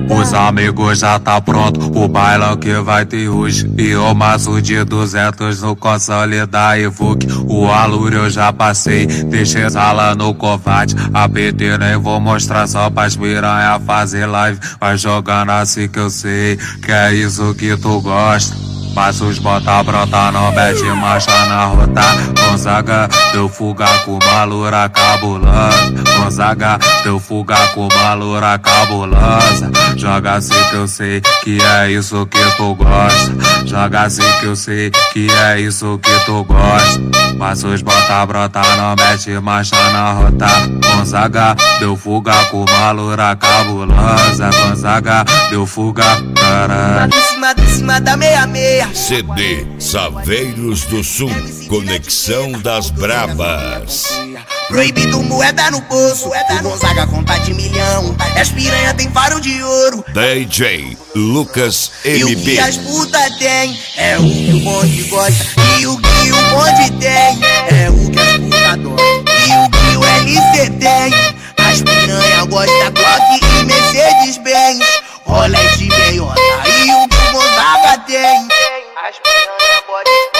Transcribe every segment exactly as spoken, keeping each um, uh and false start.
Os amigos já tá pronto, o bailão que vai ter hoje. E o maço de duzentos no console da Evoque. O aluro eu já passei, deixei sala no covarde. A P T nem vou mostrar só pras piranha fazer live. Vai jogando assim que eu sei, que é isso que tu gosta. Mas os bota brota, não mete marcha na rota. Gonzaga deu fuga com malura cabulosa. Gonzaga deu fuga com malura cabulosa. Joga assim que eu sei que é isso que tu gosta. Joga assim que eu sei que é isso que tu gosta. Mas os bota brota, não mete marcha na rota. Gonzaga deu fuga com malura cabulosa. Gonzaga deu fuga, caralho. Em cima, em cima da meia-meia. C D Saveiros do Sul, Conexão das Brabas. Proibido moeda no bolso, o Gonzaga conta de milhão. As piranha tem faro de ouro. D J Lucas E o M que B. as puta tem é o que o bonde gosta. E o que o bonde tem é o que as puta adoram. E o que o L C tem, as piranha gosta Glock e Mercedes Benz, Rolex de meiota. E o que o Gonzaga tem, as piranha gosta.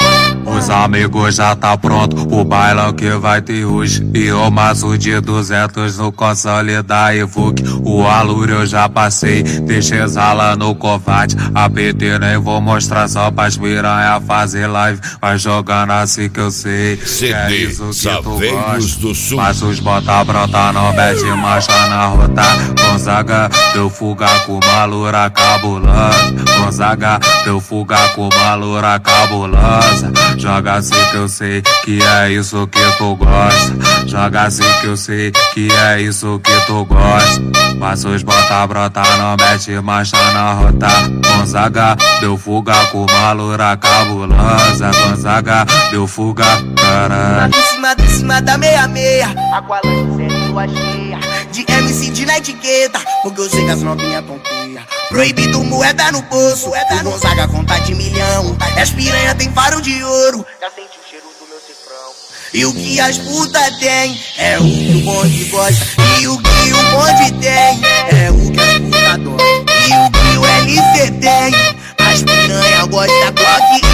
Os amigos já tá pronto, o bailão que vai ter hoje. E o maço de duzentos no console da Evoque. O aluro eu já passei, deixei sala no covarde. A P T nem vou mostrar só pras piranha fazer live. Vai jogando assim que eu sei, C que é D isso que tu Saveiros do gosta. Sul. Mas os bota brota, não mete marcha na rota. Gonzaga deu fuga com malura cabulosa. Gonzaga deu fuga com malura cabulosa. Joga assim que eu sei que é isso que tu gosta. Joga assim que eu sei que é isso que tu gosta. Mas os bota brota, não mete marcha na rota. Gonzaga deu fuga com malura cabulosa. Gonzaga deu fuga, caralho. Em cima, em cima da meia-meia. Aqualante sempre lua cheia. De M C de na etiqueta, porque eu sei que as novinha tonteia. Proibido moeda no bolso, o Gonzaga conta de milhão. As piranha tem faro de ouro. Já senti o cheiro do meu cifrão. E o que as puta tem é o que o bonde gosta. E o que o bonde tem é o que as puta adoram. E o que o L C tem, as piranha gosta Glock